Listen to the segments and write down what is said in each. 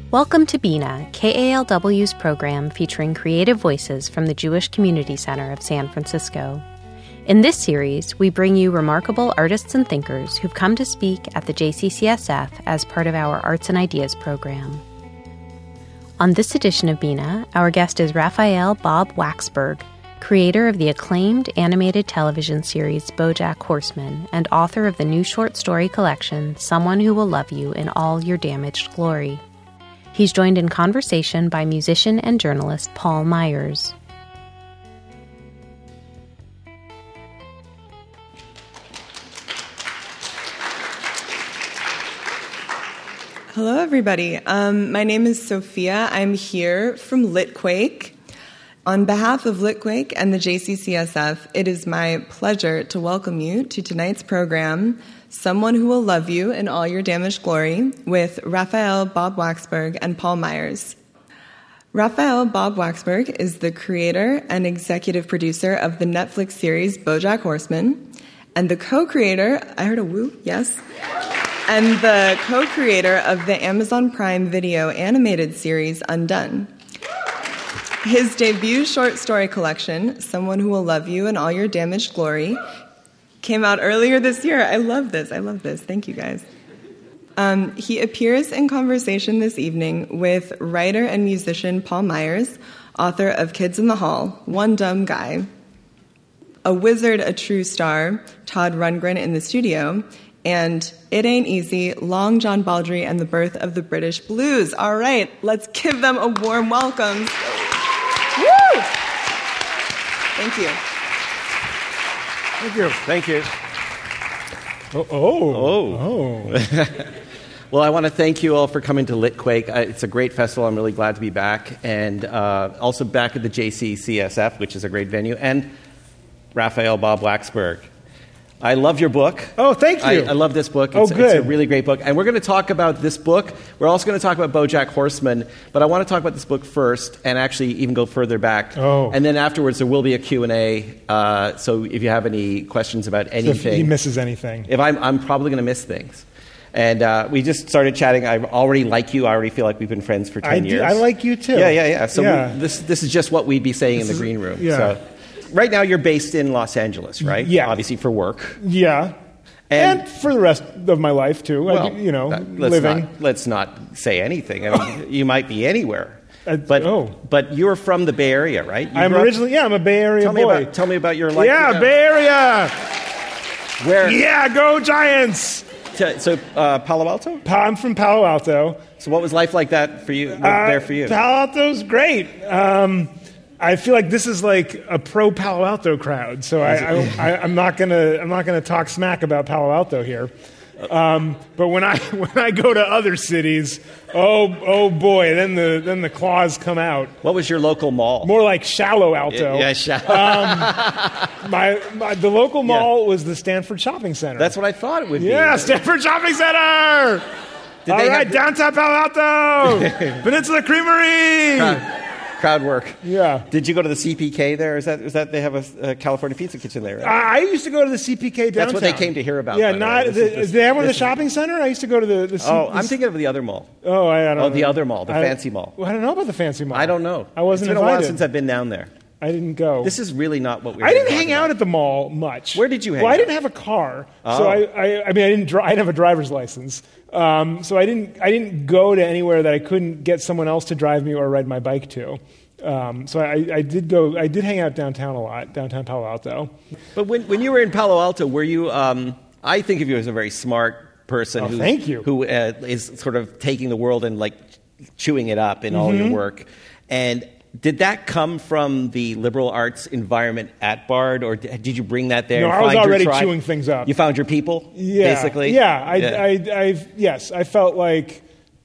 Welcome to Bina, KALW's program featuring creative voices from the Jewish Community Center of San Francisco. In this series, we bring you remarkable artists and thinkers who've come to speak at the JCCSF as part of our Arts and Ideas program. On this edition of Bina, our guest is Raphael Bob Waksberg, creator of the acclaimed animated television series BoJack Horseman and author of the new short story collection, Someone Who Will Love You in All Your Damaged Glory. He's joined in conversation by musician and journalist Paul Myers. Hello, everybody. My name is Sophia. I'm here from Litquake. On behalf of Litquake and the JCCSF, it is my pleasure to welcome you to tonight's program, Someone Who Will Love You in All Your Damaged Glory, with Raphael Bob Waksberg and Paul Myers. Raphael Bob Waksberg is the creator and executive producer of the Netflix series BoJack Horseman, and the co-creator, I heard a woo, yes, and the co-creator of the Amazon Prime Video animated series Undone. His debut short story collection, Someone Who Will Love You in All Your Damaged Glory, came out earlier this year. I love this. Thank you, guys. He appears in conversation this evening with writer and musician Paul Myers, author of Kids in the Hall, One Dumb Guy, A Wizard, a True Star, Todd Rundgren in the studio, and It Ain't Easy, Long John Baldry and the Birth of the British Blues. All right, let's give them a warm welcome. Woo! Thank you. Thank you. Oh. Well, I want to thank you all for coming to Litquake. It's a great festival. I'm really glad to be back. And also back at the JCCSF, which is a great venue. And Raphael Bob Waksberg. I love your book. Oh, thank you. I love this book. Good. It's a really great book. And we're going to talk about this book. We're also going to talk about BoJack Horseman. But I want to talk about this book first and actually even go further back. Oh. And then afterwards there will be a Q&A. So if you have any questions about anything. So if he misses anything. If I'm probably going to miss things. And we just started chatting. I already like you. I already feel like we've been friends for 10 years. I like you too. Yeah. So yeah. This is just what we'd be saying in the green room. Yeah. So right now you're based in Los Angeles, right? Yeah. Obviously for work. Yeah. And for the rest of my life, too. Well, living. Let's not say anything. I mean, you might be anywhere. But you're from the Bay Area, right? I'm a Bay Area boy. Tell me about your life. Yeah, Bay Area! Where? Yeah, go Giants! So Palo Alto? I'm from Palo Alto. So what was life like that for you? There for you? Palo Alto's great. I feel like this is like a pro Palo Alto crowd, so I'm not gonna talk smack about Palo Alto here. But when I go to other cities, oh boy, then the claws come out. What was your local mall? More like Shallow Alto. Yeah, the local mall was the Stanford Shopping Center. That's what I thought it would be. Yeah, Stanford Shopping Center. All right, downtown Palo Alto, Peninsula Creamery. Crowd work. Yeah. Did you go to the CPK there? Is that they have a California Pizza Kitchen there? Right? I used to go to the CPK downtown. That's what they came to hear about. Yeah, did they have one in the shopping center? I used to go to the I'm thinking of the other mall. Oh, I don't know. The other mall, the fancy mall. Well, I don't know about the fancy mall. I don't know. I wasn't invited. It's been invited. a while since I've been down there. I didn't go. This is really not what we were I didn't hang out at the mall much. Where did you hang out? Well, I didn't have a car. So I didn't have a driver's license. So I didn't go to anywhere that I couldn't get someone else to drive me or ride my bike to. So I did hang out downtown a lot, downtown Palo Alto. But when you were in Palo Alto, were you, I think of you as a very smart person who is sort of taking the world and like chewing it up in all your work. And did that come from the liberal arts environment at Bard, or did you bring that there? No, I was already chewing things up. You found your people, basically? Yeah, yes, I felt like...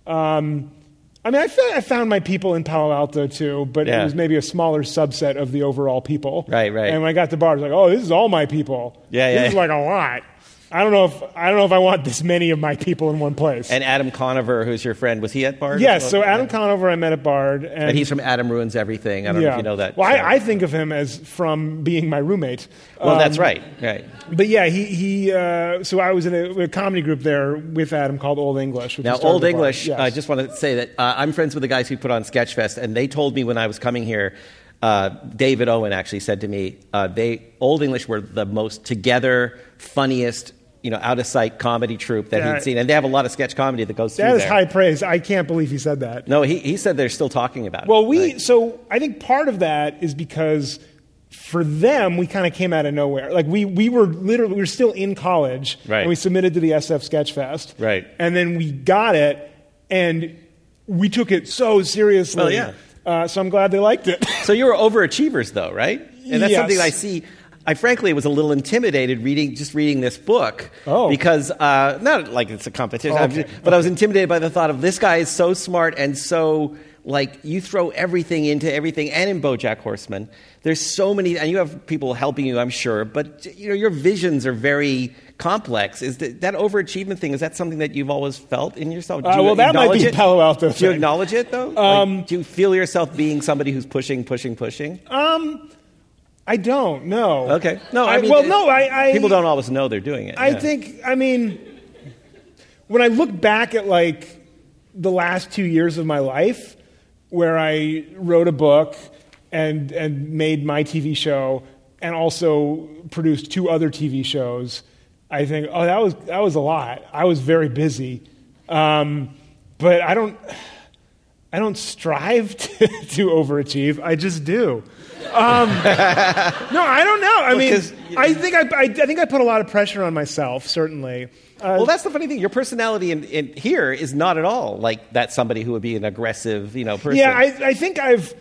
I found my people in Palo Alto, too, but it was maybe a smaller subset of the overall people. Right. And when I got to Bard, I was like, oh, this is all my people. This is like a lot. I don't know if I want this many of my people in one place. And Adam Conover, who's your friend, was he at Bard? Yes, so Adam Conover I met at Bard. And he's from Adam Ruins Everything. I don't know if you know that. Well, I think of him as from being my roommate. Well, that's right. But yeah, so I was in a comedy group there with Adam called Old English. Now, Old English, yes. I just want to say that I'm friends with the guys who put on Sketchfest, and they told me when I was coming here, David Owen actually said to me, Old English were the most together, funniest, out of sight comedy troupe that he'd seen, and they have a lot of sketch comedy that goes through there. That is high praise. I can't believe he said that. No, he said they're still talking about it. Well, so I think part of that is because for them we kind of came out of nowhere. Like we were still in college, right. And we submitted to the SF Sketchfest, right? And then we got it, and we took it so seriously. Well, yeah. So I'm glad they liked it. So you were overachievers, though, right? And that's yes. something I see. I frankly was a little intimidated reading this book because not like it's a competition, but I was intimidated by the thought of this guy is so smart and so you throw everything into everything, and in BoJack Horseman, there's so many, and you have people helping you, I'm sure, but your visions are very complex. Is that overachievement thing? Is that something that you've always felt in yourself? Well, that might be a Palo Alto thing. Do you acknowledge it though? Do you feel yourself being somebody who's pushing? I don't know. Okay. No, people don't always know they're doing it. I think, when I look back at the last 2 years of my life, where I wrote a book and made my TV show and also produced 2 other TV shows, I think, that was a lot. I was very busy. But I don't strive to overachieve. I just do. No, I don't know. I think I put a lot of pressure on myself, certainly. Well, that's the funny thing. Your personality in here is not at all like that. Somebody who would be an aggressive, person. Yeah, I think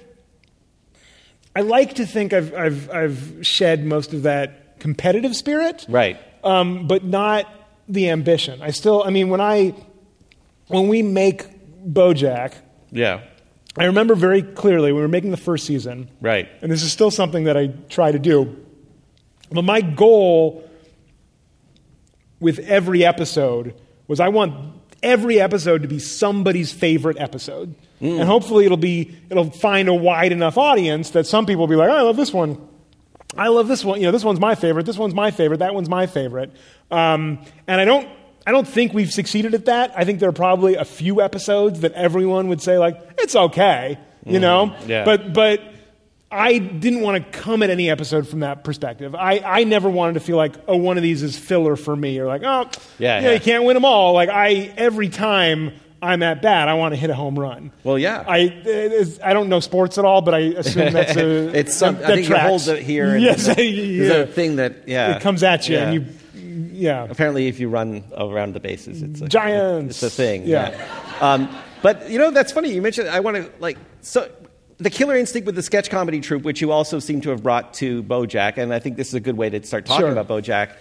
I like to think I've shed most of that competitive spirit, right? But not the ambition. I still, when we make BoJack, yeah. I remember very clearly we were making the first season. Right. And this is still something that I try to do. But my goal with every episode was I want every episode to be somebody's favorite episode. And hopefully it'll find a wide enough audience that some people will be like, oh, I love this one. I love this one. This one's my favorite. This one's my favorite. That one's my favorite. And I don't think we've succeeded at that. I think there are probably a few episodes that everyone would say, it's okay, Yeah. But I didn't want to come at any episode from that perspective. I never wanted to feel like, one of these is filler for me, or you can't win them all. Every time I'm at bat, I want to hit a home run. Well, yeah. I don't know sports at all, but I assume that's I think tracks. You hold it here. Yes, there's a thing that, it comes at you, and you. Yeah. Apparently, if you run around the bases, it's Giants. It's a thing. Yeah. But that's funny. You mentioned I want to the killer instinct with the sketch comedy troupe, which you also seem to have brought to BoJack, and I think this is a good way to start talking about BoJack.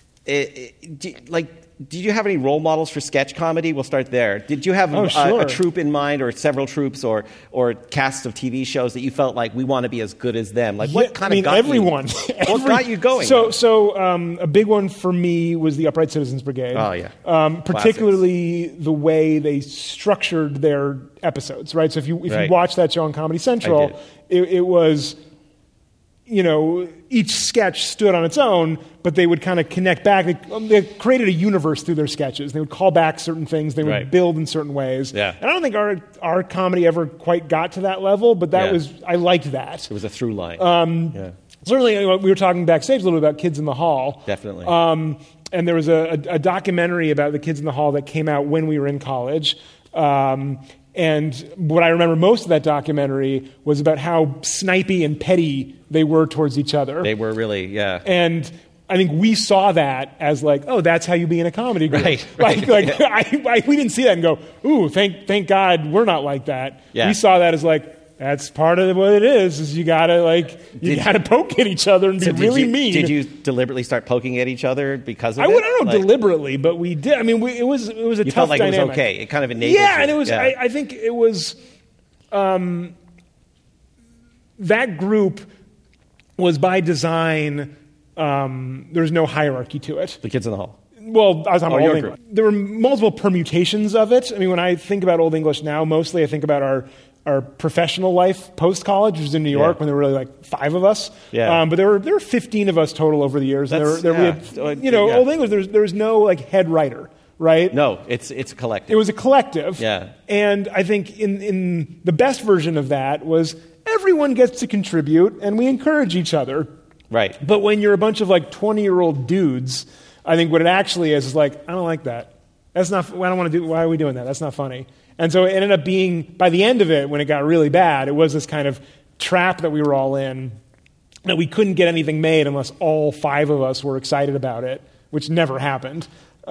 Did you have any role models for sketch comedy? We'll start there. Did you have a troupe in mind, or several troupes, or casts of TV shows that you felt like we want to be as good as them? What kind of got everyone. What got you going? So a big one for me was the Upright Citizens Brigade. Oh yeah, particularly the way they structured their episodes. Right. So if you watch that show on Comedy Central, it was. Each sketch stood on its own, but they would kind of connect back. They created a universe through their sketches. They would call back certain things. They would build in certain ways. Yeah. And I don't think our comedy ever quite got to that level, but I liked that. It was a through line. Certainly, we were talking backstage a little bit about Kids in the Hall. Definitely. And there was a documentary about the Kids in the Hall that came out when we were in college. And what I remember most of that documentary was about how snipey and petty they were towards each other. They were really, yeah. And I think we saw that as that's how you be in a comedy group. Right. We didn't see that and go, ooh, thank God we're not like that. Yeah. We saw that as that's part of what it is you gotta poke at each other and be really mean. Did you deliberately start poking at each other because of it? I don't know deliberately, but we did. It was a you tough felt like dynamic. It was okay. It kind of enabled you. And it was. Yeah. I think it was. That group was by design. There's no hierarchy to it. The Kids in the Hall. Well, I was talking about Old English. There were multiple permutations of it. I mean, when I think about Old English now, mostly I think about our professional life post-college, which was in New York when there were really like 5 of us. Yeah. But there were 15 of us total over the years. And we had, Old English, there was no like head writer, right? No, it's a collective. It was a collective. Yeah. And I think in the best version of that was everyone gets to contribute and we encourage each other. Right. But when you're a bunch of like 20-year-old dudes, I think what it actually is like, I don't like that. That's not, I don't want to do, why are we doing that? That's not funny. And so it ended up being, by the end of it, when it got really bad, it was this kind of trap that we were all in, that we couldn't get anything made unless all 5 of us were excited about it, which never happened.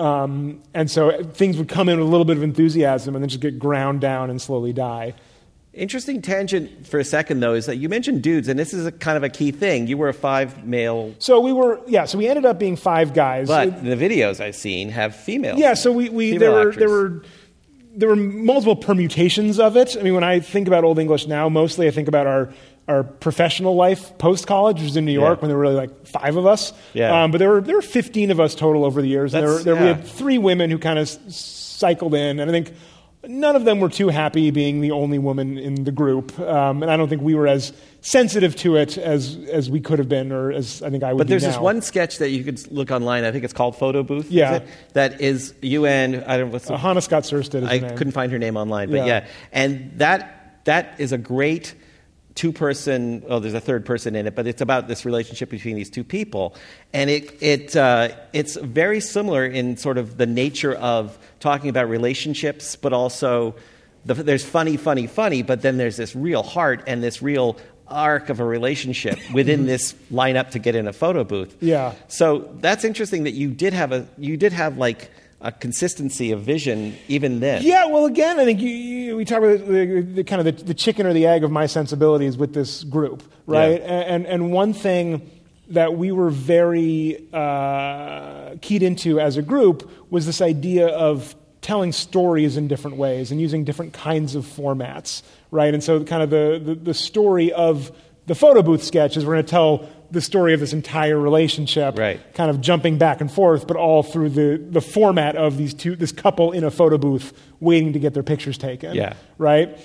And so things would come in with a little bit of enthusiasm and then just get ground down and slowly die. Interesting tangent for a second, though, is that you mentioned dudes, and this is kind of a key thing. You were a 5 male... So we ended up being 5 guys. But the videos I've seen have females. Yeah, so there were multiple permutations of it. I mean, when I think about Old English now, mostly I think about our professional life post-college, which was in New York when there were really like 5 of us. Yeah. But there were 15 of us total over the years. And we had 3 women who kind of cycled in. And I think none of them were too happy being the only woman in the group. And I don't think we were as sensitive to it as we could have been, or as I think I would be now. But there's this one sketch that you could look online, I think it's called Photo Booth, yeah. That is you and, I don't know what's the... Hannah Scott Surstedt is her name. Couldn't find her name online, but yeah. And that is a great 2-person, there's a 3rd person in it, but it's about this relationship between these 2 people. And it's very similar in sort of the nature of talking about relationships, but also there's funny, but then there's this real heart and this real arc of a relationship within this lineup to get in a photo booth. Yeah. So that's interesting that you did have like a consistency of vision even then. Yeah, well, again, I think we talk about the kind of the chicken or the egg of my sensibilities with this group, right? Yeah. And one thing that we were very keyed into as a group was this idea of telling stories in different ways and using different kinds of formats, right? And so kind of the story of the photo booth sketch is we're going to tell the story of this entire relationship, right, kind of jumping back and forth, but all through the format of this couple in a photo booth waiting to get their pictures taken, right?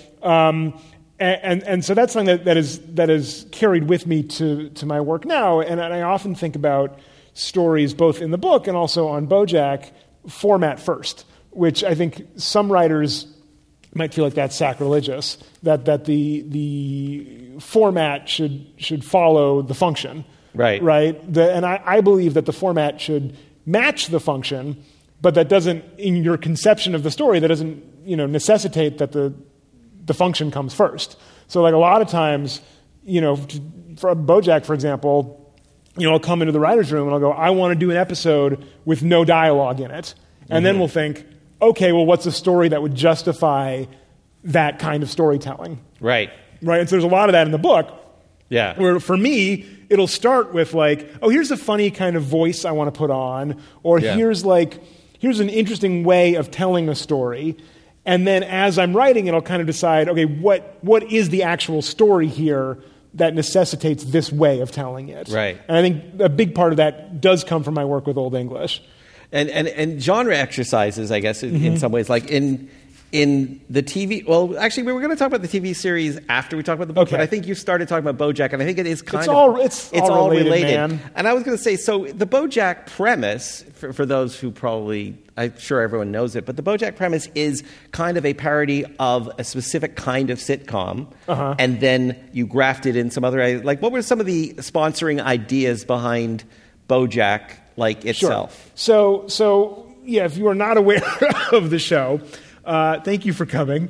And so that's something that is carried with me to my work now, and I often think about stories both in the book and also on BoJack format first, which I think some writers might feel like that's sacrilegious, that the format should follow the function. Right. And I believe that the format should match the function, but that doesn't, in your conception of the story, that doesn't necessitate that the function comes first. So like a lot of times, for BoJack, for example, I'll come into the writer's room and I'll go, I want to do an episode with no dialogue in it. And then we'll think, okay, well, what's a story that would justify that kind of storytelling? Right. And so there's a lot of that in the book. Yeah. Where for me, it'll start with like, here's a funny kind of voice I want to put on, or here's an interesting way of telling a story. And then as I'm writing it, I'll kind of decide, okay, what is the actual story here that necessitates this way of telling it? Right. And I think a big part of that does come from my work with Old English. And genre exercises, I guess, in some ways, like in the TV. Well, actually, we were going to talk about the TV series after we talk about the book, but I think you started talking about BoJack, and I think it is it's all related. Man. And I was going to say, so the BoJack premise, for those who probably, I'm sure everyone knows it, but the BoJack premise is kind of a parody of a specific kind of sitcom, and then you grafted in some other, like, what were some of the sponsoring ideas behind BoJack? Like itself. Sure. So yeah, if you are not aware of the show, thank you for coming.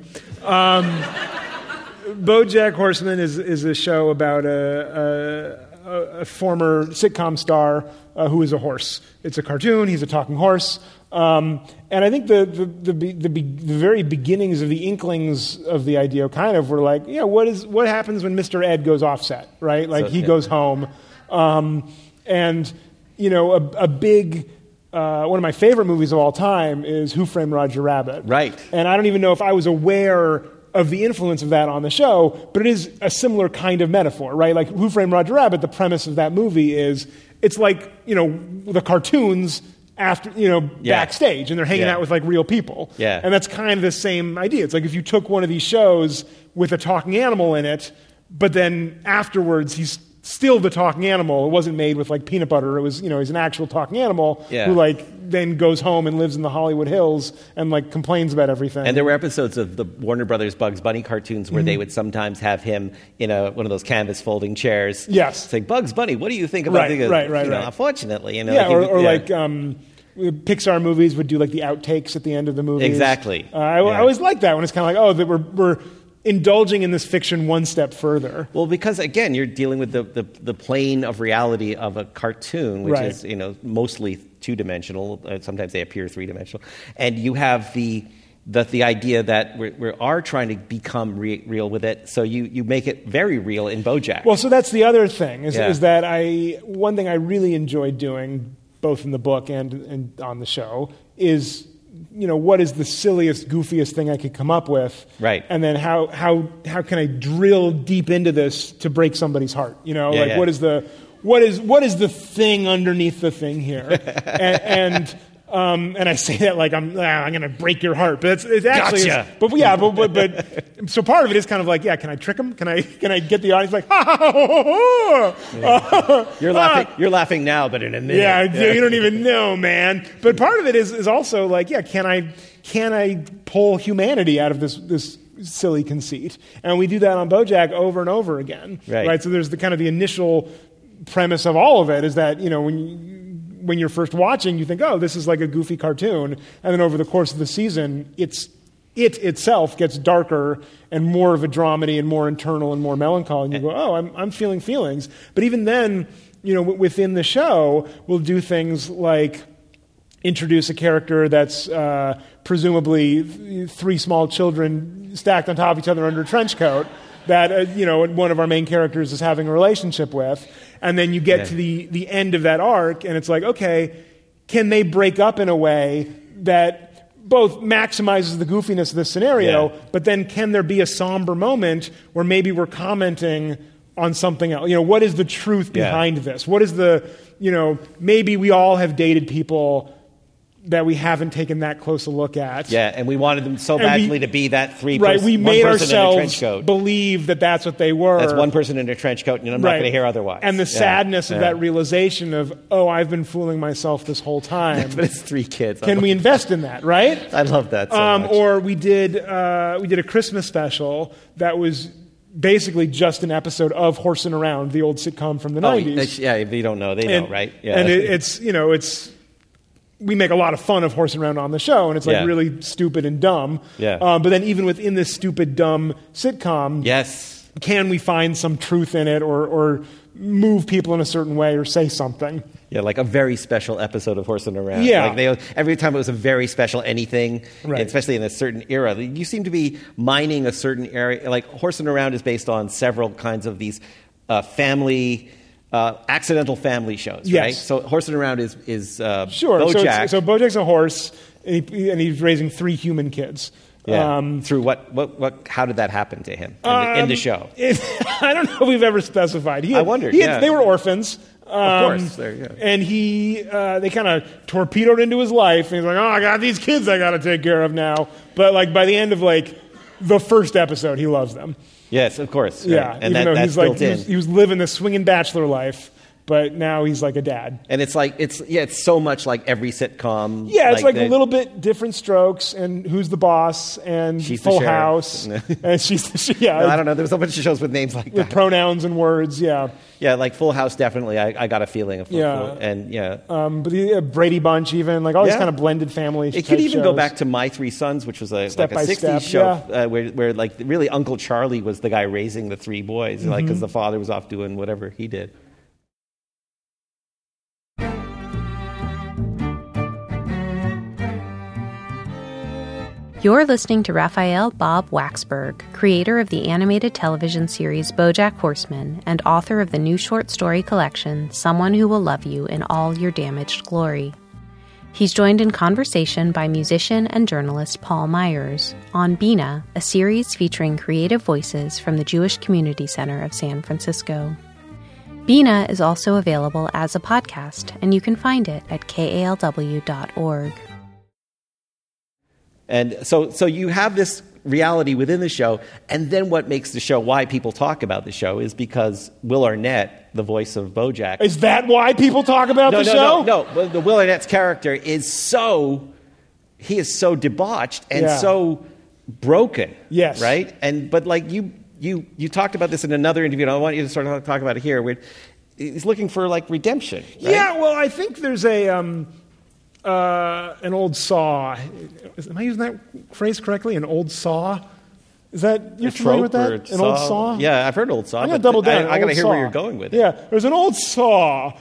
BoJack Horseman is a show about a former sitcom star who is a horse. It's a cartoon. He's a talking horse. And I think the very beginnings of the inklings of the idea kind of were like, what happens when Mr. Ed goes offset, right? Like he goes home, and a big, one of my favorite movies of all time is Who Framed Roger Rabbit. Right. And I don't even know if I was aware of the influence of that on the show, but it is a similar kind of metaphor, right? Like Who Framed Roger Rabbit, the premise of that movie is, it's like, the cartoons after, backstage, and they're hanging out with like real people. Yeah. And that's kind of the same idea. It's like if you took one of these shows with a talking animal in it, but then afterwards he's still the talking animal. It wasn't made with like peanut butter. It was, he's an actual talking animal who like then goes home and lives in the Hollywood Hills and like complains about everything. And there were episodes of the Warner Brothers Bugs Bunny cartoons where they would sometimes have him in one of those canvas folding chairs. Yes. Saying, Bugs Bunny, what do you think about right. Unfortunately, Pixar movies would do like the outtakes at the end of the movies. Exactly. I always like that when it's kind of like, we're indulging in this fiction one step further. Well, because again, you're dealing with the plane of reality of a cartoon, which is mostly two-dimensional. Sometimes they appear three-dimensional, and you have the idea that we are trying to become real with it. So you make it very real in BoJack. Well, so that's the other thing is that one thing I really enjoyed doing, both in the book and on the show, is what is the silliest, goofiest thing I could come up with? Right. And then how can I drill deep into this to break somebody's heart? What is the thing underneath the thing here? and I say that like I'm going to break your heart, but it's actually, gotcha. But so part of it is kind of like, can I trick them? Can I get the audience like, ha ha ha ha? You're laughing now, but in a minute, you don't even know, man. But part of it is also like, can I pull humanity out of this silly conceit? And we do that on BoJack over and over again, right? So there's the kind of the initial premise of all of it is that when you're first watching, you think, oh, this is like a goofy cartoon. And then over the course of the season, it itself gets darker and more of a dramedy and more internal and more melancholy. And you go, oh, I'm feeling feelings. But even then, within the show, we'll do things like introduce a character that's presumably three small children stacked on top of each other under a trench coat that, one of our main characters is having a relationship with. And then you get to the end of that arc, and it's like, okay, can they break up in a way that both maximizes the goofiness of the scenario, but then can there be a somber moment where maybe we're commenting on something else? What is the truth behind this? What is maybe we all have dated people that we haven't taken that close a look at. Yeah, and we wanted them so badly to be that we made ourselves believe that that's what they were. That's one person in a trench coat, and I'm not going to hear otherwise. And the sadness of that realization of, I've been fooling myself this whole time. But it's three kids. Can we invest in that, right? I love that so much. Or we did a Christmas special that was basically just an episode of Horsing Around, the old sitcom from the 90s. Yeah, if you don't know, they know, right? Yeah. And it's we make a lot of fun of Horsing Around on the show, and it's like really stupid and dumb. Yeah. But then even within this stupid, dumb sitcom, can we find some truth in it or move people in a certain way or say something? Yeah, like a very special episode of Horsing Around. Yeah. Like every time it was a very special anything, especially in a certain era. You seem to be mining a certain area. Like Horsing Around is based on several kinds of these family... accidental family shows, right? So Horsing Around is sure. BoJack. So BoJack's a horse, and he's raising 3 human kids. Yeah. Through what? How did that happen to him in the show? I don't know if we've ever specified. I wondered. They were orphans. Of course. And they kind of torpedoed into his life. And he's like, I got these kids I got to take care of now. But like by the end of like the first episode, he loves them. Yes, of course. Yeah, right. And even though that's built in. He was living this swinging bachelor life, but now he's like a dad. And it's like it's so much like every sitcom. Yeah, it's like a little bit different strokes, and Who's the Boss, and She's Full the House, and I don't know. There's a bunch of shows with names like that. With pronouns and words. Yeah. Yeah, like Full House. Definitely, I got a feeling of but the Brady Bunch, even like all these kind of blended family. It could even go back to My Three Sons, which was like a '60s show where like really Uncle Charlie was the guy raising the 3 boys, like because the father was off doing whatever he did. You're listening to Raphael Bob Waxberg, creator of the animated television series BoJack Horseman and author of the new short story collection, Someone Who Will Love You in All Your Damaged Glory. He's joined in conversation by musician and journalist Paul Myers on Bina, a series featuring creative voices from the Jewish Community Center of San Francisco. Bina is also available as a podcast, and you can find it at kalw.org. And so you have this reality within the show, and then what makes the show, why people talk about the show, is because Will Arnett, the voice of BoJack... Is that why people talk about the show? No. The Will Arnett's character is so debauched and so broken. Yes. Right? But like you talked about this in another interview, and I want you to sort of talk about it here. He's looking for like redemption. Right? Yeah, well, I think there's an old saw. Am I using that phrase correctly? An old saw? Is that, you're familiar with that? An old saw? Yeah, I've heard old saw. I'm going to double down. I got to hear where you're going with it. Yeah, there's an old saw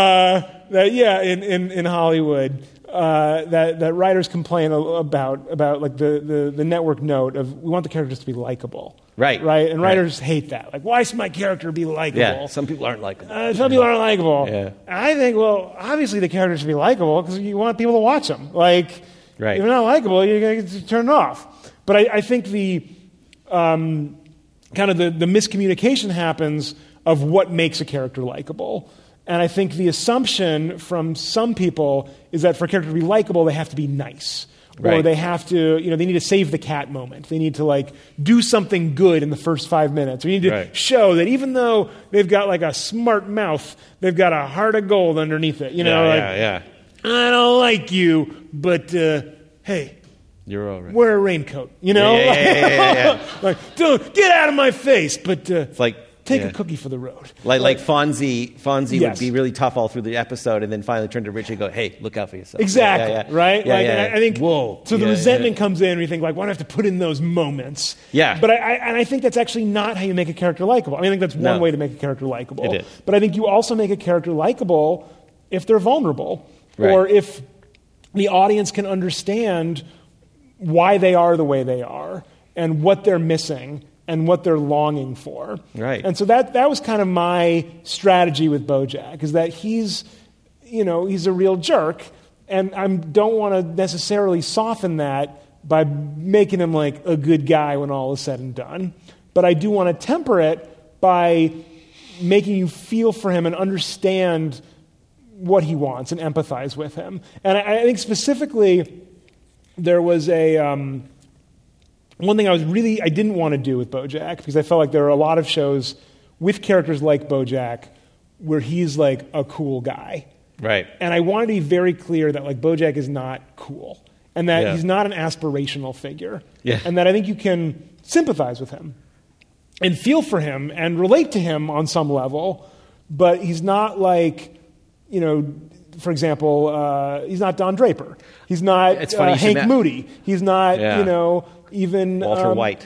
in Hollywood that writers complain about like the network note of, we want the characters to be likable. Right. And writers hate that. Like, why should my character be likable? Yeah, some people aren't likable. Some people aren't likable. Yeah. And I think, well, obviously the characters should be likable because you want people to watch them. Like, if they're not likable, you're going to turn it off. But I think the kind of the miscommunication happens of what makes a character likable. And I think the assumption from some people is that for a character to be likable, they have to be nice. Or they have to, they need to save the cat moment. They need to, like, do something good in the first 5 minutes. Or you need to show that even though they've got, like, a smart mouth, they've got a heart of gold underneath it. I don't like you, but, hey. You're all right. Wear a raincoat, Yeah. Like, don't get out of my face, but it's like, take a cookie for the road. Like Fonzie would be really tough all through the episode, and then finally turn to Richie and go, "Hey, look out for yourself." Exactly. Right. I think. Whoa. So the resentment comes in, and you think, like, why do I have to put in those moments? Yeah. But I think that's actually not how you make a character likable. I think that's one way to make a character likable. It is. But I think you also make a character likable if they're vulnerable, or if the audience can understand why they are the way they are and what they're missing and what they're longing for. Right. And so that was kind of my strategy with BoJack, is that he's a real jerk, and I don't want to necessarily soften that by making him like a good guy when all is said and done. But I do want to temper it by making you feel for him and understand what he wants and empathize with him. And I think specifically there was one thing I didn't want to do with BoJack, because I felt like there are a lot of shows with characters like BoJack where he's like a cool guy. Right. And I wanted to be very clear that like BoJack is not cool, and that he's not an aspirational figure. Yeah. And that I think you can sympathize with him and feel for him and relate to him on some level, but he's not like, for example, he's not Don Draper. He's not Hank Moody. He's not, even Walter White.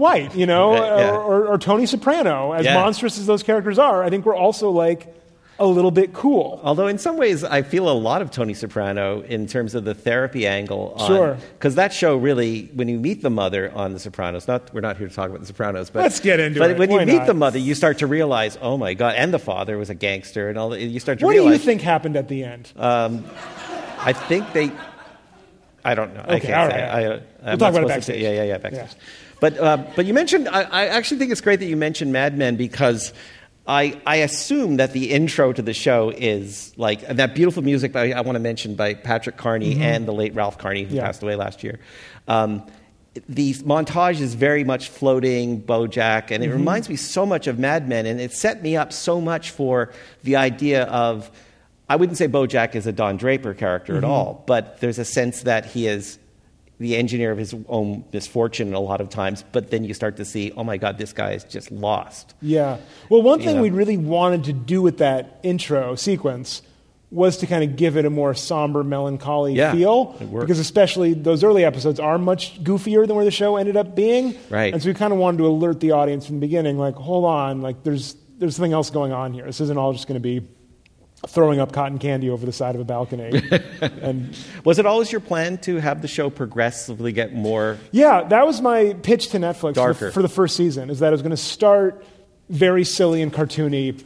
Or Tony Soprano. As monstrous as those characters are, I think we're also like a little bit cool. Although in some ways I feel a lot of Tony Soprano in terms of the therapy angle. Sure. Because that show really, when you meet the mother on The Sopranos, we're not here to talk about The Sopranos, but let's get into it. But when you meet the mother, you start to realize, oh my God, and the father was a gangster, and all. You start to realize. What do you think happened at the end? I think I don't know. Okay, I can't all say. right. We'll talk about it backstage. Yeah, backstage. Yeah. But you mentioned. I actually think it's great that you mentioned Mad Men, because I assume that the intro to the show is like that beautiful music I want to mention by Patrick Carney and the late Ralph Carney, who passed away last year. The montage is very much floating BoJack, and it reminds me so much of Mad Men, and it set me up so much for the idea of. I wouldn't say BoJack is a Don Draper character at all, but there's a sense that he is the engineer of his own misfortune a lot of times, but then you start to see, oh my God, this guy is just lost. Yeah. Well, one thing we really wanted to do with that intro sequence was to kind of give it a more somber, melancholy feel. Because especially those early episodes are much goofier than where the show ended up being. Right. And so we kind of wanted to alert the audience from the beginning, like, hold on, like there's something else going on here. This isn't all just going to be throwing up cotton candy over the side of a balcony. And was it always your plan to have the show progressively get more? Yeah, that was my pitch to Netflix for the first season, is that it was going to start very silly and cartoony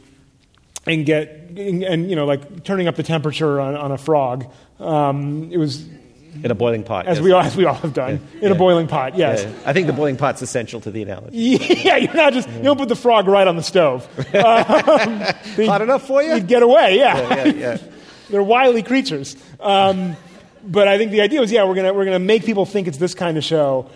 and like turning up the temperature on a frog. It was In a boiling pot. As we all have done. In a boiling pot, yes. Yeah. I think the boiling pot's essential to the analogy. Yeah, you don't put the frog right on the stove. Hot enough for you? You'd get away, Yeah. They're wily creatures. But I think the idea was, we're gonna make people think it's this kind of show,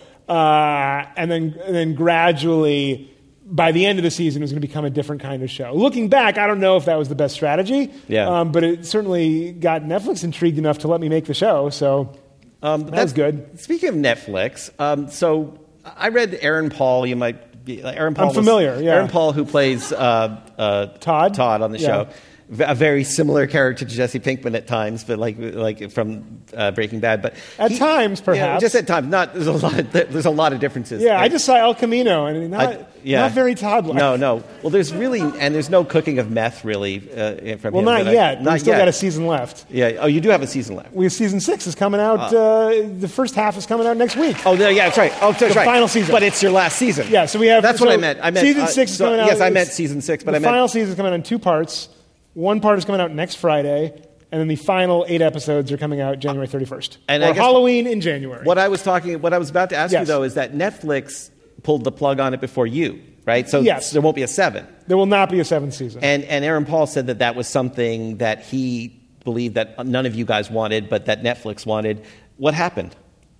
and then gradually, by the end of the season, it was going to become a different kind of show. Looking back, I don't know if that was the best strategy, but it certainly got Netflix intrigued enough to let me make the show, so that's good. Speaking of Netflix, so I read Aaron Paul. You might be... Aaron Paul I'm familiar, Aaron Paul, who plays Todd on the show. A very similar character to Jesse Pinkman at times, but like from Breaking Bad. But at times, perhaps, just at times. There's a lot of differences. Yeah, I just saw El Camino, and not very Todd-like. No. Well, there's no cooking of meth really from him. Well, not yet. We still got a season left. Yeah. Oh, you do have a season left. Season 6 is coming out. The first half is coming out next week. Oh, yeah, that's right. Oh, that's right. Final season. But it's your last season. Yeah. So we have. That's what I meant. Season 6 is coming out. Yes, I meant season 6, but the final season is coming out in 2 parts. One part is coming out next Friday, and then the final 8 episodes are coming out January 31st. And or Halloween in January. What I was about to ask you, though, is that Netflix pulled the plug on it before you, right? So there won't be a 7. There will not be a 7th season. And Aaron Paul said that was something that he believed that none of you guys wanted, but that Netflix wanted. What happened?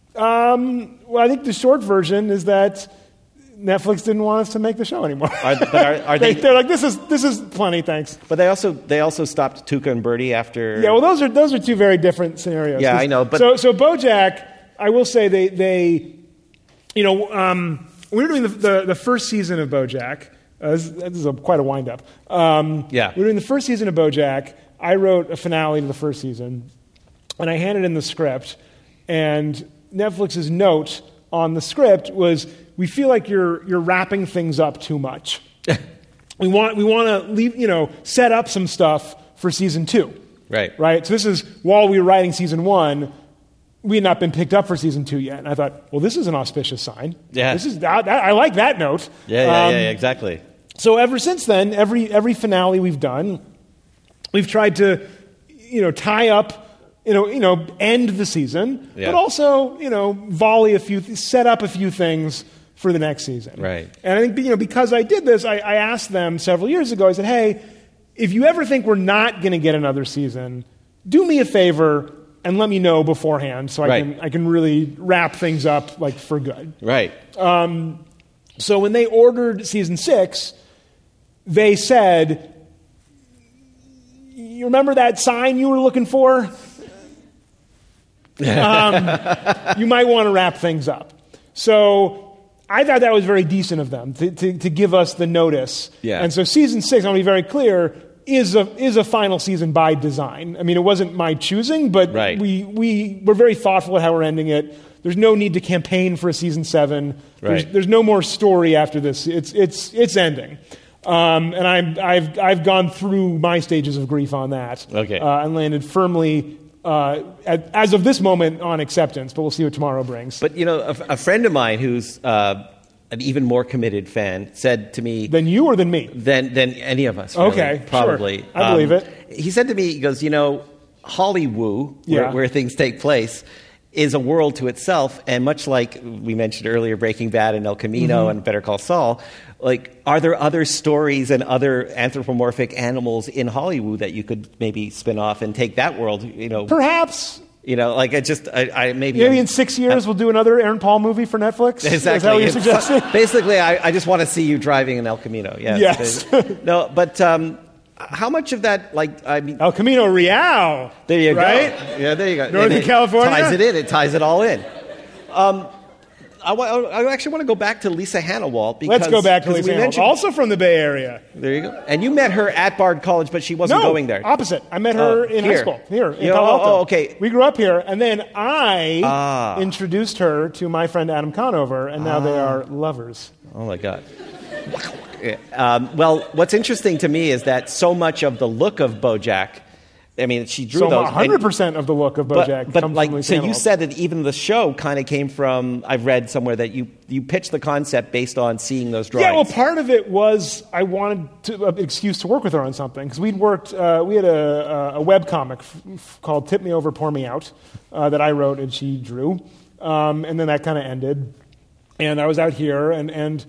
Well, I think the short version is that Netflix didn't want us to make the show anymore. Are they? They're like, this is plenty, thanks. But they also stopped Tuca and Birdie after. Yeah, well, those are 2 very different scenarios. Yeah, I know. But so BoJack, I will say they we were doing the first season of BoJack. This is quite a wind up. We're doing the first season of BoJack. I wrote a finale to the first season, and I handed in the script. And Netflix's note on the script was, we feel like you're wrapping things up too much. we want to leave, set up some stuff for season 2. Right. So this is while we were writing season 1, we had not been picked up for season 2 yet. And I thought, well, this is an auspicious sign. Yeah. I like that note. Yeah, exactly. So ever since then, every finale we've done, we've tried to, tie up. End the season, but also, set up a few things for the next season. Right. And I think, because I did this, I asked them several years ago, I said, hey, if you ever think we're not going to get another season, do me a favor and let me know beforehand so I can really wrap things up, for good. Right. So when they ordered season 6, they said, you remember that sign you were looking for? You might want to wrap things up. So I thought that was very decent of them to give us the notice. Yeah. And so season 6, I want to be very clear, is a final season by design. I mean, it wasn't my choosing, but we were very thoughtful at how we're ending it. There's no need to campaign for a season 7. There's no more story after this. It's ending. And I've gone through my stages of grief on that. And landed firmly. As of this moment, on acceptance, but we'll see what tomorrow brings. But, a friend of mine who's an even more committed fan said to me... Than you or than me? Than any of us, really, okay, probably. Sure. I believe it. He said to me, he goes, Hollywood, where things take place, is a world to itself, and much like we mentioned earlier, Breaking Bad and El Camino and Better Call Saul, are there other stories and other anthropomorphic animals in Hollywood that you could maybe spin off and take that world, Perhaps. Maybe in 6 years we'll do another Aaron Paul movie for Netflix? Exactly. Is that what you're suggesting? Basically, I just want to see you driving an El Camino. Yes. No, but how much of that, El Camino Real. There you go. Yeah, there you go. Northern California? It ties it all in. I actually want to go back to Lisa Hanawalt. Let's go back to Lisa Hanawalt, also from the Bay Area. There you go. And you met her at Bard College, but she wasn't going there. Opposite. I met her in high school, here in Palo Alto. Okay. We grew up here, and then I introduced her to my friend Adam Conover, and now they are lovers. Oh, my God. Well, what's interesting to me is that so much of the look of BoJack I mean, she drew so those. 100% of the look of BoJack comes from Lisa so Animals. you said that even the show kind of came from. I've read somewhere that you pitched the concept based on seeing those drawings. Yeah, well, part of it was I wanted an excuse to work with her on something because we'd worked. We had a webcomic called "Tip Me Over, Pour Me Out" that I wrote and she drew, and then that kind of ended. And I was out here, and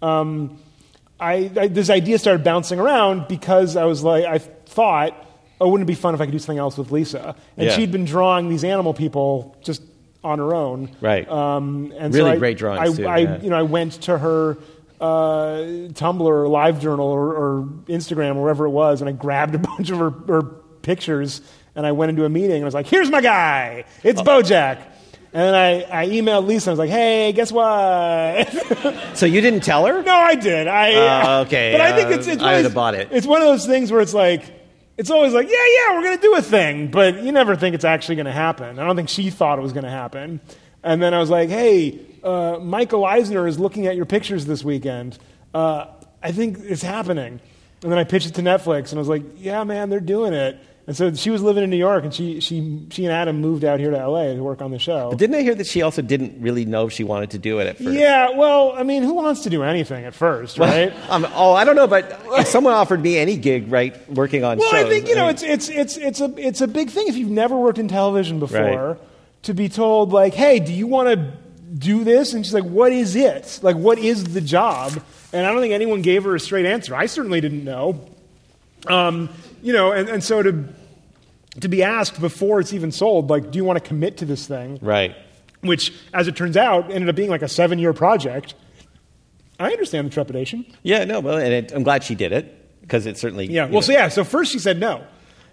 this idea started bouncing around because I was like, I thought, oh, wouldn't it be fun if I could do something else with Lisa? And she'd been drawing these animal people just on her own. Right. And really so great drawings, too. I went to her Tumblr or LiveJournal or Instagram or wherever it was, and I grabbed a bunch of her pictures, and I went into a meeting, and I was like, here's my guy. It's BoJack. And then I emailed Lisa, and I was like, hey, guess what? So you didn't tell her? No, I did. Okay. But I think it's I would have bought it. It's one of those things where it's like, it's always like, yeah, we're going to do a thing, but you never think it's actually going to happen. I don't think she thought it was going to happen. And then I was like, hey, Michael Eisner is looking at your pictures this weekend. I think it's happening. And then I pitched it to Netflix, and I was like, yeah, man, they're doing it. And so she was living in New York, and she and Adam moved out here to L.A. to work on the show. But didn't I hear that she also didn't really know if she wanted to do it at first? Yeah, well, I mean, who wants to do anything at first, right? I don't know, but if someone offered me any gig, right, working on shows. Well, I think, it's a big thing if you've never worked in television before to be told, like, hey, do you want to do this? And she's like, what is it? Like, what is the job? And I don't think anyone gave her a straight answer. I certainly didn't know. And so to be asked before it's even sold, like, do you want to commit to this thing? Right. Which, as it turns out, ended up being like a 7-year project. I understand the trepidation. Yeah, no, well, and I'm glad she did it, because it certainly... Yeah, well, so first she said no.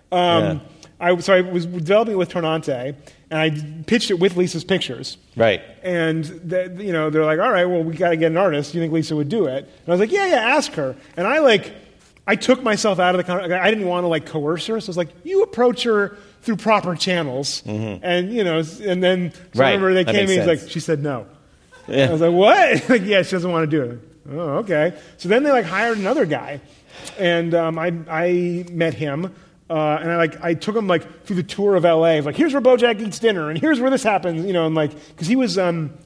I was developing it with Tornante, and I pitched it with Lisa's pictures. Right. And they're like, all right, well, we got to get an artist. Do you think Lisa would do it? And I was like, yeah, ask her. And I took myself out of the conversation. I didn't want to coerce her, so I was like, you approach her through proper channels. Mm-hmm. And then I remember they came in, like, she said no. Yeah. I was like, what? Like, yeah, she doesn't want to do it. Oh, okay. So then they hired another guy, and I met him. And I took him through the tour of LA. Like, here's where BoJack eats dinner, and here's where this happens. And because he was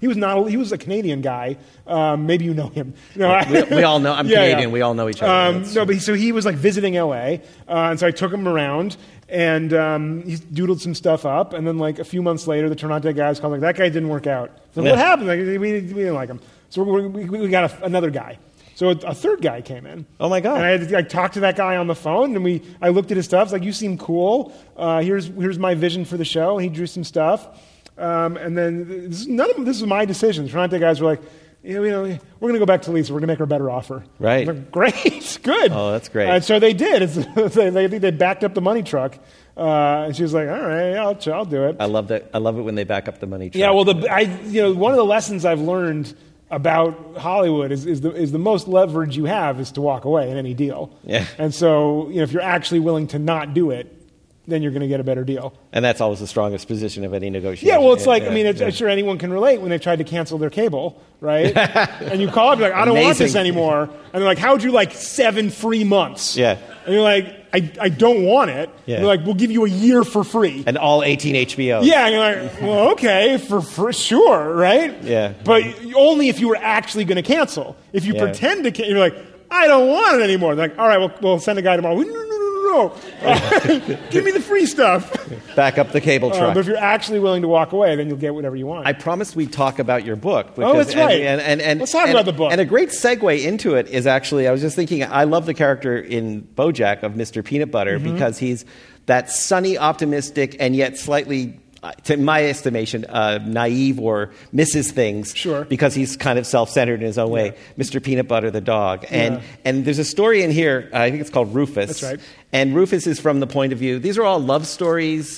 a Canadian guy. Maybe you know him. We all know. I'm Canadian. Yeah. We all know each other. So he was visiting LA, and so I took him around, and he doodled some stuff up. And then a few months later, the Tornante guys called, that guy didn't work out. So what happened? We didn't like him. So we got another guy. So a third guy came in. Oh, my God. And I had to talk to that guy on the phone, and I looked at his stuff. I was like, you seem cool. Here's my vision for the show. And he drew some stuff. And then none of this was my decision. The Tornante guys were like, we're going to go back to Lisa. We're going to make her a better offer. Right. Like, great. Good. Oh, that's great. And so they did. They backed up the money truck. And she was like, all right, I'll do it. I love that. I love it when they back up the money truck. Yeah, well, one of the lessons I've learned about Hollywood is the most leverage you have is to walk away in any deal. Yeah. And so, if you're actually willing to not do it, then you're going to get a better deal. And that's always the strongest position of any negotiation. Yeah, well, it's I'm sure anyone can relate when they tried to cancel their cable, right? And you call up, you're like, I don't want this anymore. And they're like, how would you like 7 free months? Yeah. And you're like, I don't want it. Yeah. They're like, we'll give you a year for free. And all 18 HBO. Yeah, and you're like, well, okay, for sure, right? Yeah. But only if you were actually going to cancel. If you pretend to you're like, I don't want it anymore. They're like, all right, we'll send a guy tomorrow. No. Give me the free stuff. Back up the cable truck. But if you're actually willing to walk away, then you'll get whatever you want. I promised we'd talk about your book. Because, that's right. And let's talk about the book. And a great segue into it is actually, I was just thinking, I love the character in BoJack of Mr. Peanut Butter because he's that sunny, optimistic, and yet slightly, to my estimation, naive or misses things. Sure. Because he's kind of self-centered in his own way. Mr. Peanut Butter, the dog. And there's a story in here, I think it's called Rufus. That's right. And Rufus is from the point of view, these are all love stories.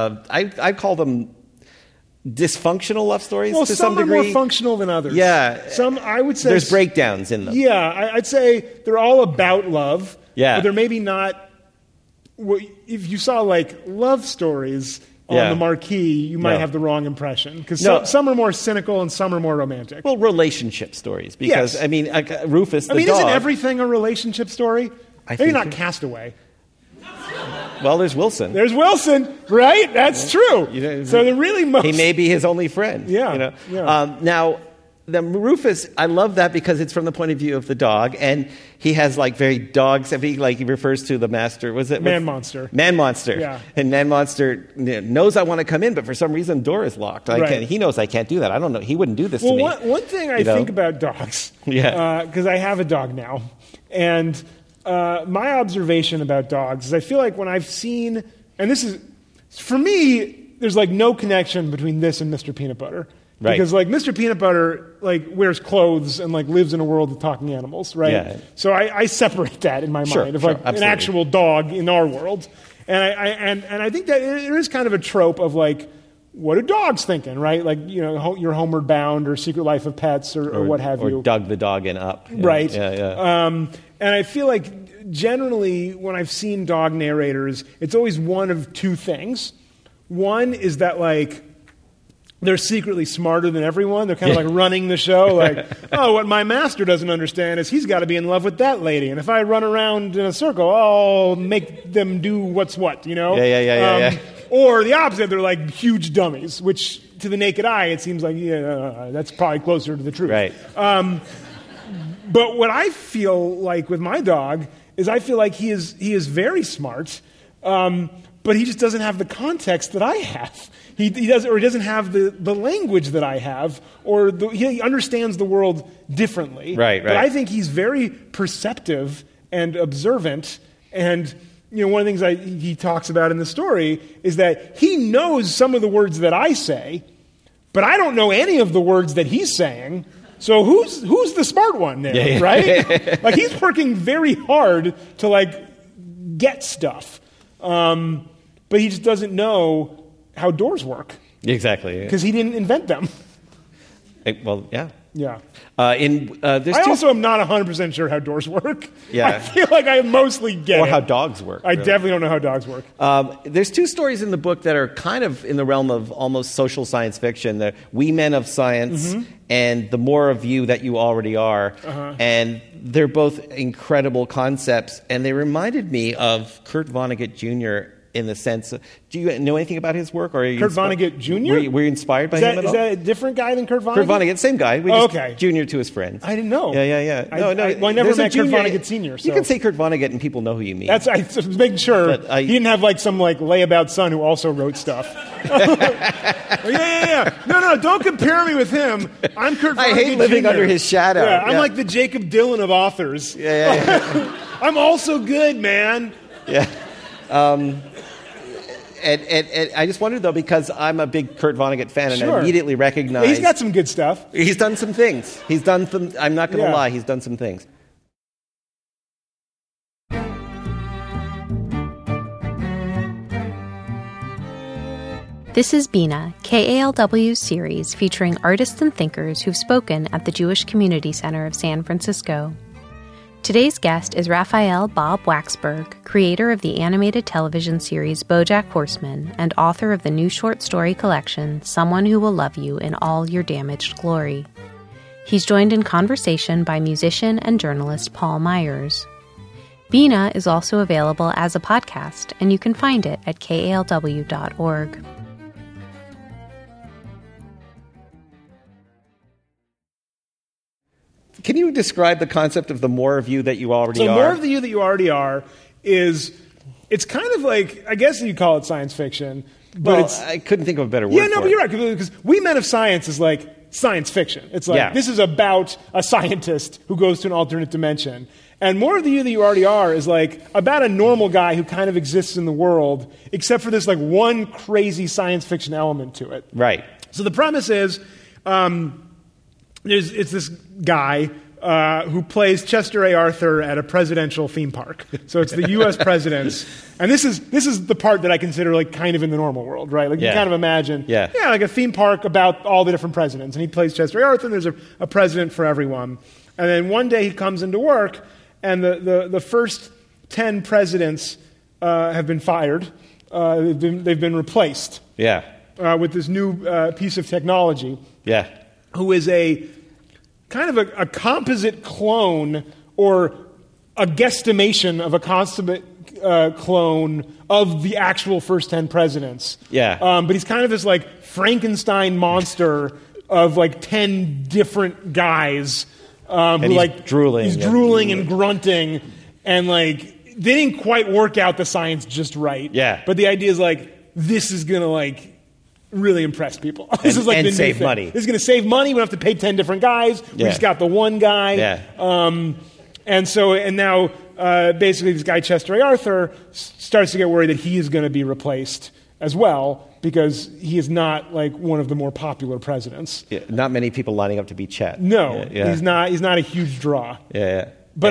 I call them dysfunctional love stories to some degree. Some are more functional than others. Yeah. Some, I would say... There's breakdowns in them. Yeah, I'd say they're all about love. Yeah. But they're maybe not... If you saw, love stories on the marquee, you might have the wrong impression. Because some are more cynical and some are more romantic. Well, relationship stories. Because, Rufus, the dog... isn't everything a relationship story? Maybe not Castaway. Well, there's Wilson. There's Wilson, right? That's true. So they're really most... He may be his only friend. Yeah. Now, the Rufus, I love that because it's from the point of view of the dog, and he has like very he refers to the master. Was it Man Monster? Man Monster. Yeah. And Man Monster knows I want to come in, but for some reason the door is locked. Right. He knows I can't do that. I don't know. He wouldn't do this to me. One thing I think about dogs, because I have a dog now, and my observation about dogs is I feel like when I've seen, and this is for me, there's like no connection between this and Mr. Peanut Butter. Right. Because like Mr. Peanut Butter like wears clothes and like lives in a world of talking animals, right? Yeah. So I separate that in my mind of like absolutely. an actual dog in our world, and I think that it is kind of a trope of like what are dogs thinking, right? Like you're Homeward Bound or Secret Life of Pets or what have you, or Doug the Dog in Up, right? Yeah. And I feel like generally when I've seen dog narrators, it's always one of two things. One is that like they're secretly smarter than everyone. They're kind of like running the show. Like, what my master doesn't understand is he's got to be in love with that lady. And if I run around in a circle, I'll make them do what's what, Yeah. Or the opposite, they're like huge dummies, which to the naked eye, it seems like, that's probably closer to the truth. Right. But what I feel like with my dog is I feel like he is very smart, but he just doesn't have the context that I have. He doesn't have the language that I have, or he understands the world differently. Right. But I think he's very perceptive and observant. And one of the things he talks about in the story is that he knows some of the words that I say, but I don't know any of the words that he's saying. So who's the smart one there, right? Like he's working very hard to like get stuff, but he just doesn't know how doors work. Exactly. Because he didn't invent them. Well, yeah. Yeah. I also am not 100% sure how doors work. Yeah. I feel like I mostly get it. Or how dogs work. I definitely don't know how dogs work. There's two stories in the book that are kind of in the realm of almost social science fiction. The We Men of Science and The More of You That You Already Are. And they're both incredible concepts. And they reminded me of Kurt Vonnegut Jr. in the sense of, do you know anything about his work? Or are you Kurt Vonnegut Jr.? Were you inspired by him at all? Is that a different guy than Kurt Vonnegut? Kurt Vonnegut, same guy. Okay. Junior to his friends. I didn't know. Yeah. I never met Kurt Vonnegut Sr. So. You can say Kurt Vonnegut and people know who you mean. I was making sure he didn't have like some like layabout son who also wrote stuff. Yeah. No, don't compare me with him. I'm Kurt Vonnegut I hate living Jr. under his shadow. Yeah, I'm like the Jacob Dylan of authors. Yeah. I'm also good, man. Yeah. And I just wondered, though, because I'm a big Kurt Vonnegut fan, and I immediately recognized... He's got some good stuff. He's done some things. I'm not going to lie, he's done some things. This is Bina, KALW's series featuring artists and thinkers who've spoken at the Jewish Community Center of San Francisco. Today's guest is Raphael Bob Waxberg, creator of the animated television series BoJack Horseman and author of the new short story collection, Someone Who Will Love You in All Your Damaged Glory. He's joined in conversation by musician and journalist Paul Myers. Bina is also available as a podcast, and you can find it at kalw.org. Can you describe the concept of the more of you that you already are? So more of the you that you already are it's kind of like, I guess you call it science fiction. But I couldn't think of a better word for it. But you're right, because We Men of Science is like science fiction. It's like, this is about a scientist who goes to an alternate dimension. And more of the you that you already are is like about a normal guy who kind of exists in the world, except for this like one crazy science fiction element to it. Right. So the premise is, it's this guy who plays Chester A. Arthur at a presidential theme park. So it's the U.S. presidents, and this is the part that I consider like kind of in the normal world, right? Like you kind of imagine, like a theme park about all the different presidents, and he plays Chester A. Arthur. And there's a president for everyone, and then one day he comes into work, and the first 10 presidents have been fired. They've been replaced. With this new piece of technology. Who is a kind of a composite clone or a guesstimation of a clone of the actual first 10 presidents. Yeah. But he's kind of this like Frankenstein monster of like 10 different guys who he's like drooling. He's drooling and grunting, and like they didn't quite work out the science just right. Yeah. But the idea is like this is gonna like really impress people. This is like and the new save thing. money. This is gonna save money. We don't have to pay 10 different guys. We just got the one guy. Yeah. And now basically this guy Chester A. Arthur starts to get worried that he is going to be replaced as well, because he is not like one of the more popular presidents. Yeah, not many people lining up to be Chet. No, he's not a huge draw. Yeah. But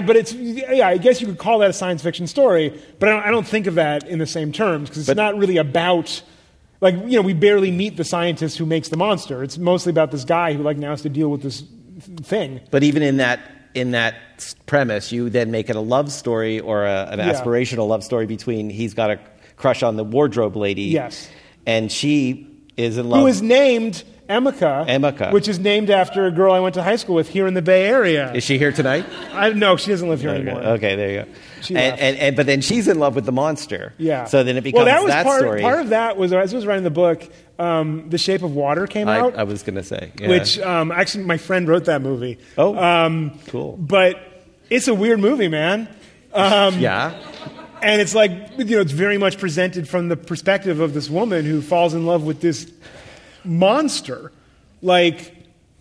I guess you could call that a science fiction story, but I don't think of that in the same terms, because it's not really about, like, you know, we barely meet the scientist who makes the monster. It's mostly about this guy who like now has to deal with this thing. But even in that premise, you then make it a love story or an aspirational love story between, he's got a crush on the wardrobe lady. Yes. And she is in love. Who is named Emeka. Which is named after a girl I went to high school with here in the Bay Area. Is she here tonight? No, she doesn't live here anymore. Okay, there you go. But then she's in love with the monster. Yeah. So then it becomes story. Part of that was, as I was writing the book, The Shape of Water came out. I was going to say. Yeah. Which, actually, my friend wrote that movie. Oh, cool. But it's a weird movie, man. Yeah. And it's like, you know, it's very much presented from the perspective of this woman who falls in love with this monster, like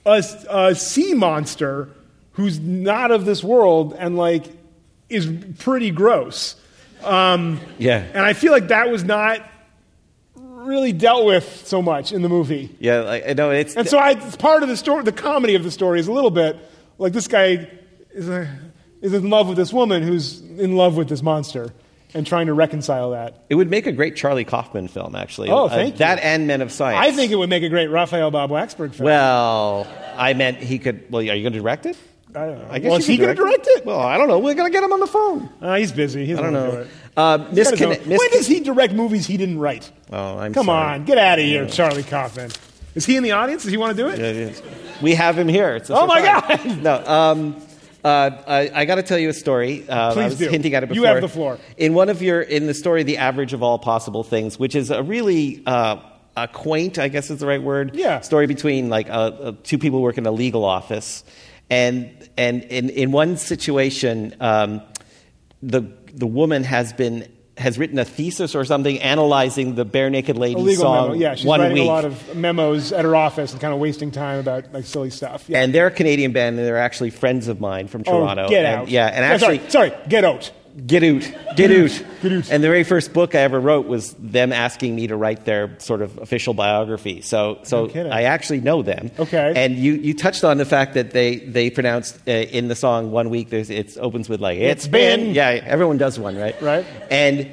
a sea monster who's not of this world and like is pretty gross. And I feel like that was not really dealt with so much in the movie. Yeah, like, no, it's part of the story. The comedy of the story is a little bit like this guy is in love with this woman who's in love with this monster, and trying to reconcile that. It would make a great Charlie Kaufman film, actually. Oh, thank you. That and Men of Science. I think it would make a great Raphael Bob Waxberg film. Well, I meant he could... Well, are you going to direct it? I don't know. I guess is he going to direct it? Well, I don't know. We're going to get him on the phone. He's busy. He doesn't want to do it. When when does he direct movies he didn't write? Oh, Come sorry. on. Get out of here, Charlie Kaufman. Is he in the audience? Does he want to do it? Yeah. We have him here. Oh, my God. No. I got to tell you a story. Please I was do. hinting at it before. You have the floor. In the story, The Average of All Possible Things, which is a really a quaint, I guess is the right word, story between like two people who work in a legal office, and in one situation, the woman has written a thesis or something analyzing the Bare Naked Lady song. Memo. Yeah, she's writing a lot of memos at her office and kind of wasting time about like silly stuff. Yeah. And they're a Canadian band, and they're actually friends of mine from Toronto. Get out. Yeah, and actually... Sorry, get out. Get out. And the very first book I ever wrote was them asking me to write their sort of official biography. So I actually know them. Okay. And you touched on the fact that they pronounced in the song 1 week. It opens with like it's been. Yeah, everyone does one, right? Right. And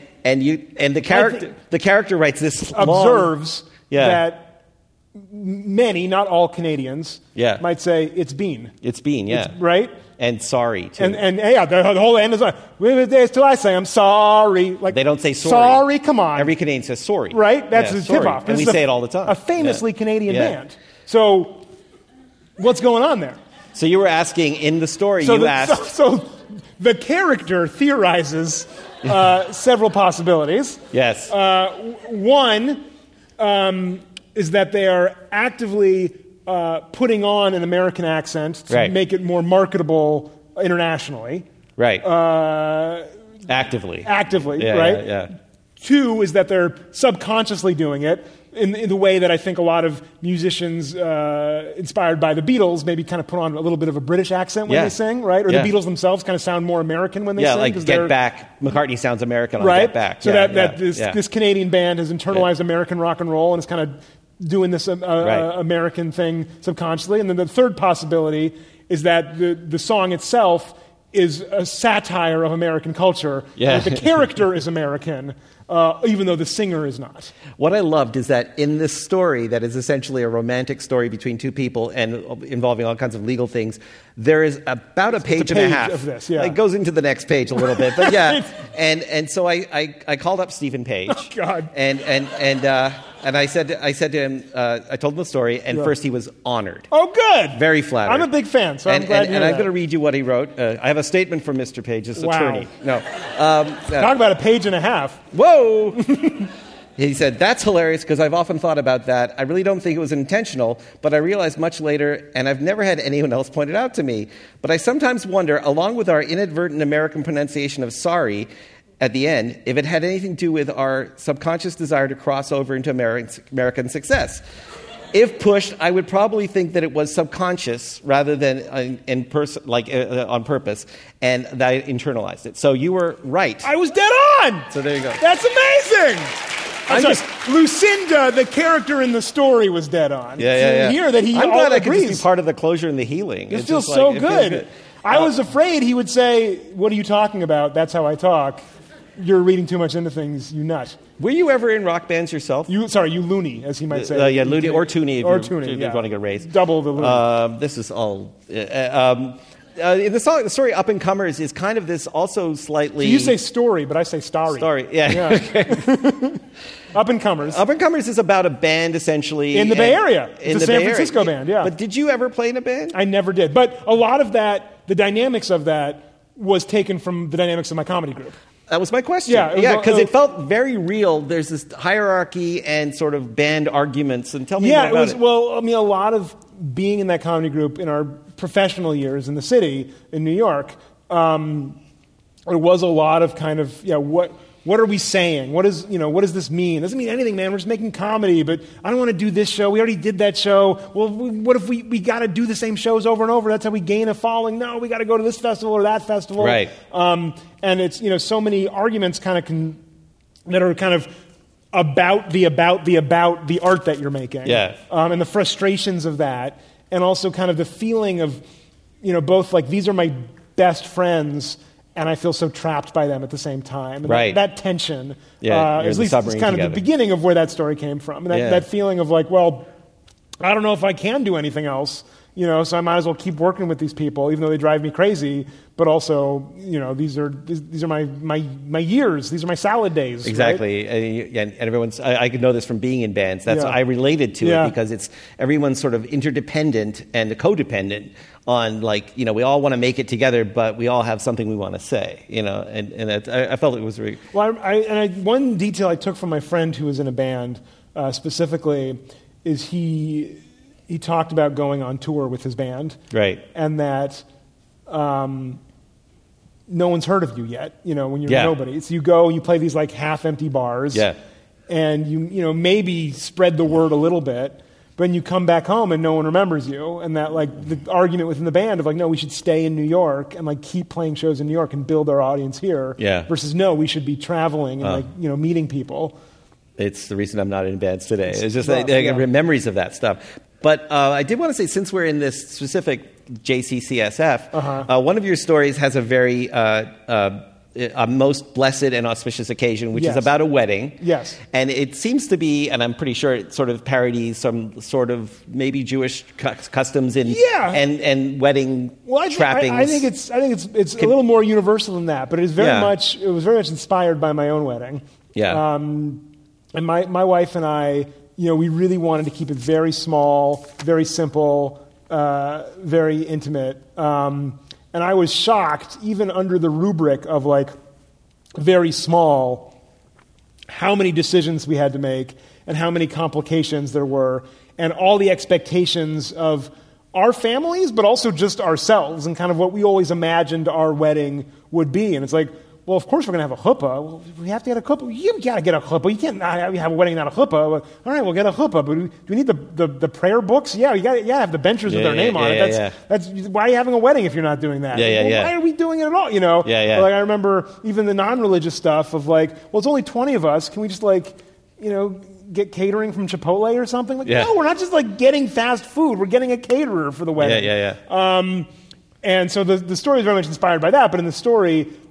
the character writes this observes that many, not all Canadians, might say it's been. It's been, yeah. Right. And sorry, too. And the whole end is like, days till I say I'm sorry. Like, they don't say sorry. Sorry, come on. Every Canadian says sorry. Right? That's the tip-off. And we say it all the time. A famously Canadian band. So what's going on there? So you were asking, in the story, So the character theorizes several possibilities. Yes. One is that they are actively putting on an American accent to make it more marketable internationally. Right. Actively, right? Yeah. Two is that they're subconsciously doing it in the way that I think a lot of musicians inspired by the Beatles maybe kind of put on a little bit of a British accent when they sing, right? Or the Beatles themselves kind of sound more American when they sing. Yeah, like Get Back. McCartney sounds American on Get Back. So this Canadian band has internalized American rock and roll and is kind of doing this American thing subconsciously. And then the third possibility is that the song itself is a satire of American culture. Yeah. Like the character is American, even though the singer is not. What I loved is that in this story that is essentially a romantic story between two people and involving all kinds of legal things, there is about a page and a half of this, yeah. It goes into the next page a little bit, but yeah. and so I called up Stephen Page. Oh, God. And I said to him, I told him the story, and first he was honored. Oh, good. Very flattered. I'm a big fan, so I'm glad you And know I'm going to read you what he wrote. I have a statement from Mr. Page's attorney. No. Talk about a page and a half. Whoa! He said, "That's hilarious because I've often thought about that. I really don't think it was intentional, but I realized much later, and I've never had anyone else point it out to me. But I sometimes wonder, along with our inadvertent American pronunciation of sorry at the end, if it had anything to do with our subconscious desire to cross over into American success. If pushed, I would probably think that it was subconscious rather than on purpose, and that I internalized it." So you were right. I was dead on! So there you go. That's amazing! Lucinda, the character in the story, was dead on. Yeah. To hear that he I'm glad I could agrees. just be part of the closure and the healing. It feels so good. I was afraid he would say, "What are you talking about? That's how I talk. You're reading too much into things, you nut." Were you ever in rock bands yourself? You loony, as he might say. Yeah, loony or toonie if you're running a race. Double the loony. This is all... in the story Up and Comers is kind of this also slightly... So you say story, but I say starry. Story, yeah. Up and Comers. Up and Comers is about a band, essentially. In the Bay Area. It's a San Francisco band, yeah. But did you ever play in a band? I never did. But a lot of that, the dynamics of that, was taken from the dynamics of my comedy group. That was my question. Yeah, because it felt very real. There's this hierarchy and sort of band arguments. And tell me more about it. Well, I mean, a lot of being in that comedy group in our professional years in the city, in New York, there was a lot of kind of, what are we saying? What does this mean? It doesn't mean anything, man. We're just making comedy, but I don't want to do this show. We already did that show. Well, what if we got to do the same shows over and over? That's how we gain a following. No, we got to go to this festival or that festival. Right. And it's, so many arguments that are kind of about the art that you're making. Yeah. And the frustrations of that. And also kind of the feeling of, both like, these are my best friends, and I feel so trapped by them at the same time. And right. that tension, at least it's kind of the beginning of where that story came from. And that feeling of like, well, I don't know if I can do anything else, so I might as well keep working with these people, even though they drive me crazy. But also, these are my years. These are my salad days. Exactly. Right? And everyone's. I could know this from being in bands. That's I related to it because everyone's sort of interdependent and codependent on we all want to make it together, but we all have something we want to say. And I felt it was really well. One detail I took from my friend who was in a band specifically is he talked about going on tour with his band, right? And that no one's heard of you yet. When you're nobody, so you go and you play these like half-empty bars, and you maybe spread the word a little bit, but then you come back home and no one remembers you, and that the argument within the band of no, we should stay in New York and keep playing shows in New York and build our audience here, versus no, we should be traveling and meeting people. It's the reason I'm not in bands today. It's just memories of that stuff. But I did want to say, since we're in this specific JCCSF, one of your stories has a very a most blessed and auspicious occasion, which is about a wedding. Yes. And it seems to be, and I'm pretty sure it sort of parodies some sort of maybe Jewish customs and wedding trappings. I think it's a little more universal than that, but it is very much inspired by my own wedding. Yeah. And my wife and I, we really wanted to keep it very small, very simple, very intimate. And I was shocked, even under the rubric of very small, how many decisions we had to make and how many complications there were, and all the expectations of our families, but also just ourselves and kind of what we always imagined our wedding would be. And it's well, of course we're going to have a chuppah. Well, we have to get a chuppah. You got to get a chuppah. You can't have a wedding without a chuppah. Well, all right, we'll get a chuppah. But do we need the prayer books? Yeah, you got to have the benchers with their name on it. That's why are you having a wedding if you're not doing that? Why are we doing it at all? I remember even the non-religious stuff of it's only 20 of us. Can we just get catering from Chipotle or something? No, we're not just getting fast food. We're getting a caterer for the wedding. Yeah. And so the story is very much inspired by that. But in the story,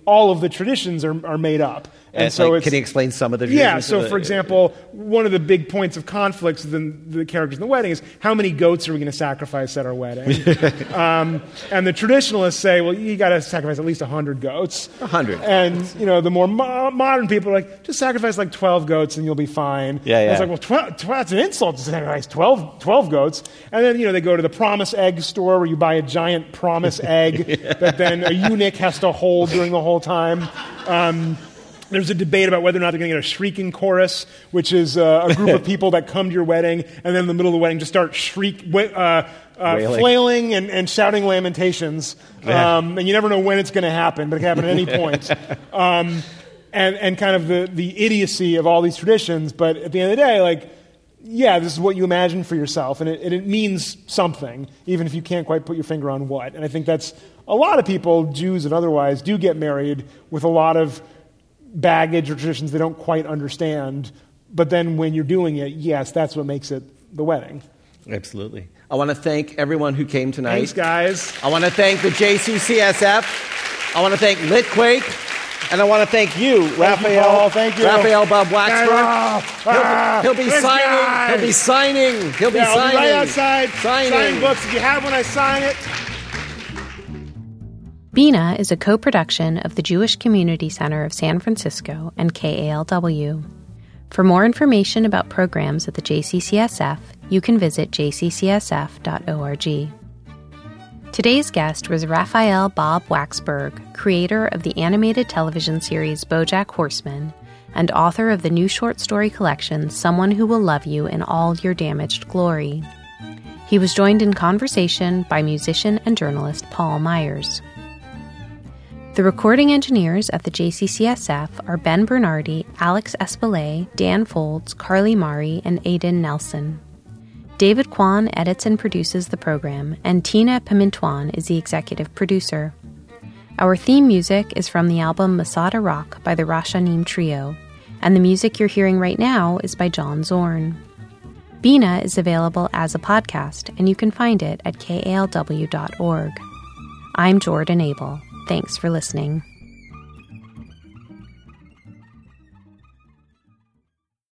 all of the traditions are made up. And so can you explain some of the traditions? Yeah, so for example, one of the big points of conflicts with the characters in the wedding is how many goats are we going to sacrifice at our wedding? And the traditionalists say, well, you got to sacrifice at least 100 goats. 100. And, the more modern people are like, just sacrifice like 12 goats and you'll be fine. Yeah. And it's like, well, that's an insult to sacrifice 12 goats. And then, they go to the promise egg store where you buy a giant promise egg that then a eunuch has to hold during the whole time. There's a debate about whether or not they're going to get a shrieking chorus, which is a group of people that come to your wedding, and then in the middle of the wedding just start flailing and shouting lamentations. And you never know when it's going to happen, but it can happen at any point. And kind of the idiocy of all these traditions, but at the end of the day, this is what you imagine for yourself, and it means something, even if you can't quite put your finger on what. And I think that's a lot of people, Jews and otherwise, do get married with a lot of baggage or traditions they don't quite understand, but then when you're doing it, yes, that's what makes it the wedding. Absolutely. I want to thank everyone who came tonight. Thanks, guys. I want to thank the JCCSF. I want to thank Litquake. And I want to thank you, Raphael. Thank you. Raphael Bob Waxberg. He'll be signing. He'll be signing. He'll be signing. I'll be right outside. Signing books. If you have one, I sign it. Bina is a co-production of the Jewish Community Center of San Francisco and KALW. For more information about programs at the JCCSF, you can visit jccsf.org. Today's guest was Raphael Bob Waxberg, creator of the animated television series BoJack Horseman and author of the new short story collection Someone Who Will Love You in All Your Damaged Glory. He was joined in conversation by musician and journalist Paul Myers. The recording engineers at the JCCSF are Ben Bernardi, Alex Espelay, Dan Folds, Carly Mari, and Aidan Nelson. David Kwan edits and produces the program, and Tina Pimentuan is the executive producer. Our theme music is from the album Masada Rock by the Rashanim Trio, and the music you're hearing right now is by John Zorn. Bina is available as a podcast, and you can find it at kalw.org. I'm Jordan Abel. Thanks for listening.